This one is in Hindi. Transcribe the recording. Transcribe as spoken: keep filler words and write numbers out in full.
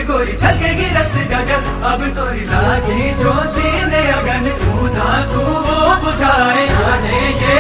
गोरी छलकेगी रस गगन, अब तोरी लागी जो सीने अगन, तू ना तू वो बुझाए जाने ये